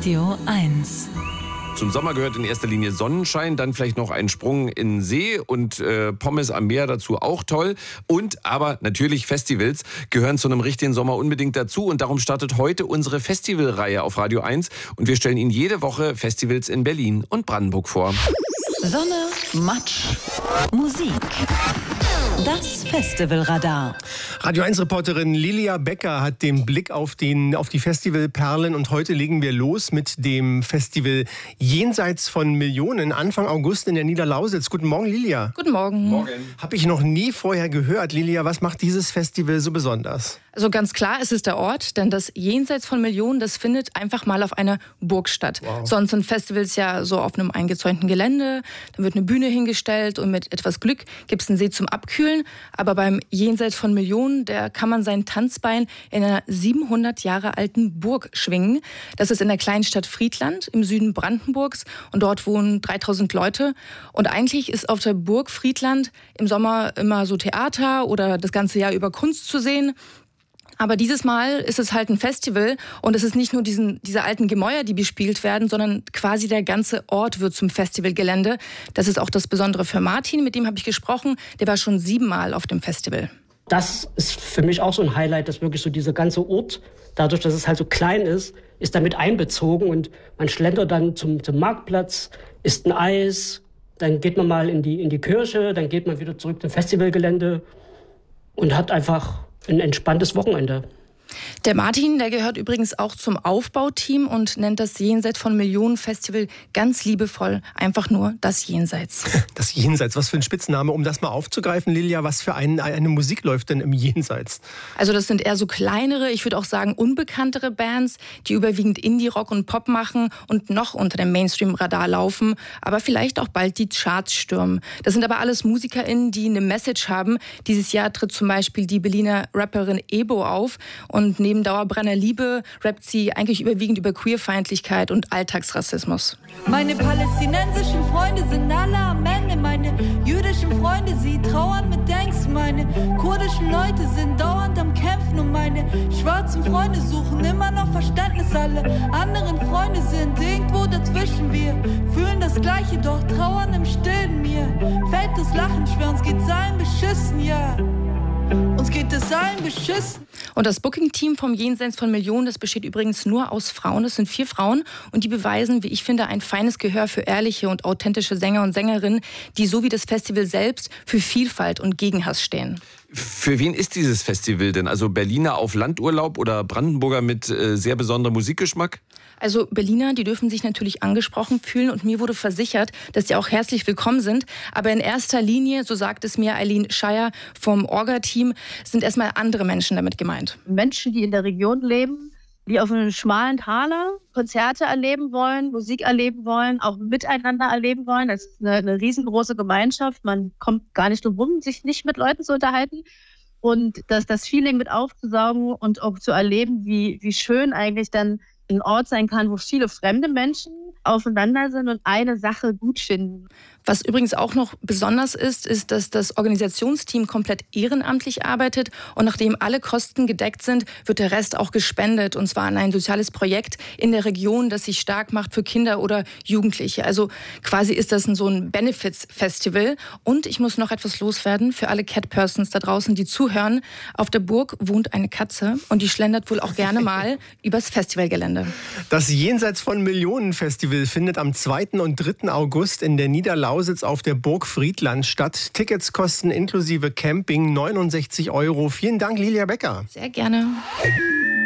Radio 1. Zum Sommer gehört in erster Linie Sonnenschein, dann vielleicht noch ein Sprung in den See und Pommes am Meer dazu auch toll. Aber natürlich Festivals gehören zu einem richtigen Sommer unbedingt dazu. Und darum startet heute unsere Festivalreihe auf Radio 1. Und wir stellen Ihnen jede Woche Festivals in Berlin und Brandenburg vor. Sonne, Matsch, Musik. Das Festivalradar. Radio 1-Reporterin Lilia Becker hat den Blick auf die Festivalperlen und heute legen wir los mit dem Festival Jenseits von Millionen, Anfang August in der Niederlausitz. Guten Morgen, Lilia. Guten Morgen. Morgen. Habe ich noch nie vorher gehört. Lilia, was macht dieses Festival so besonders? Also ganz klar, es ist der Ort, denn das Jenseits von Millionen, das findet einfach mal auf einer Burg statt. Wow. Sonst sind Festivals ja so auf einem eingezäunten Gelände, dann wird eine Bühne hingestellt und mit etwas Glück gibt es einen See zum Abkühlen. Aber beim Jenseits von Millionen, da kann man sein Tanzbein in einer 700 Jahre alten Burg schwingen. Das ist in der kleinen Stadt Friedland im Süden Brandenburgs und dort wohnen 3000 Leute. Und eigentlich ist auf der Burg Friedland im Sommer immer so Theater oder das ganze Jahr über Kunst zu sehen. Aber dieses Mal ist es halt ein Festival und es ist nicht nur diese alten Gemäuer, die bespielt werden, sondern quasi der ganze Ort wird zum Festivalgelände. Das ist auch das Besondere für Martin, mit dem habe ich gesprochen. Der war schon 7-mal auf dem Festival. Das ist für mich auch so ein Highlight, dass wirklich so dieser ganze Ort, dadurch, dass es halt so klein ist damit einbezogen und man schlendert dann zum Marktplatz, isst ein Eis, dann geht man mal in die Kirche, dann geht man wieder zurück zum Festivalgelände und hat einfach ein entspanntes Wochenende. Der Martin, der gehört übrigens auch zum Aufbauteam und nennt das Jenseits von Millionen Festival ganz liebevoll einfach nur das Jenseits. Das Jenseits, was für ein Spitzname, um das mal aufzugreifen, Lilia, was für eine Musik läuft denn im Jenseits? Also das sind eher so kleinere, ich würde auch sagen unbekanntere Bands, die überwiegend Indie-Rock und Pop machen und noch unter dem Mainstream-Radar laufen, aber vielleicht auch bald die Charts stürmen. Das sind aber alles MusikerInnen, die eine Message haben. Dieses Jahr tritt zum Beispiel die Berliner Rapperin Ebo auf und neben Dauerbrenner Liebe rappt sie eigentlich überwiegend über Queerfeindlichkeit und Alltagsrassismus. Meine palästinensischen Freunde sind alle am Ende. Meine jüdischen Freunde, sie trauern mit Angst. Meine kurdischen Leute sind dauernd am Kämpfen. Und meine schwarzen Freunde suchen immer noch Verständnis. Alle anderen Freunde sind irgendwo dazwischen. Wir fühlen das Gleiche, doch trauern im Stillen. Mir fällt das Lachen schwer, uns geht's allen beschissen, ja. Uns geht es allen beschissen. Und das Booking-Team vom Jenseits von Millionen, das besteht übrigens nur aus Frauen. Das sind 4 Frauen und die beweisen, wie ich finde, ein feines Gehör für ehrliche und authentische Sänger und Sängerinnen, die so wie das Festival selbst für Vielfalt und Gegenhass stehen. Für wen ist dieses Festival denn? Also Berliner auf Landurlaub oder Brandenburger mit sehr besonderem Musikgeschmack? Also Berliner, die dürfen sich natürlich angesprochen fühlen und mir wurde versichert, dass sie auch herzlich willkommen sind. Aber in erster Linie, so sagt es mir Eileen Scheier vom Orga-Team, sind erstmal andere Menschen damit gemeint. Menschen, die in der Region leben, die auf einem schmalen Taler Konzerte erleben wollen, Musik erleben wollen, auch miteinander erleben wollen. Das ist eine riesengroße Gemeinschaft. Man kommt gar nicht drum rum, sich nicht mit Leuten zu unterhalten. Und das Feeling mit aufzusaugen und auch zu erleben, wie schön eigentlich dann ein Ort sein kann, wo viele fremde Menschen aufeinander sind und eine Sache gut finden. Was übrigens auch noch besonders ist, dass das Organisationsteam komplett ehrenamtlich arbeitet und nachdem alle Kosten gedeckt sind, wird der Rest auch gespendet und zwar an ein soziales Projekt in der Region, das sich stark macht für Kinder oder Jugendliche. Also quasi ist das so ein Benefits-Festival und ich muss noch etwas loswerden für alle Cat-Persons da draußen, die zuhören. Auf der Burg wohnt eine Katze und die schlendert wohl auch gerne mal übers Festivalgelände. Das Jenseits von Millionen Festival findet am 2. und 3. August in der Niederlausitz auf der Burg Friedland statt. Tickets kosten inklusive Camping 69 €. Vielen Dank, Lilia Becker. Sehr gerne.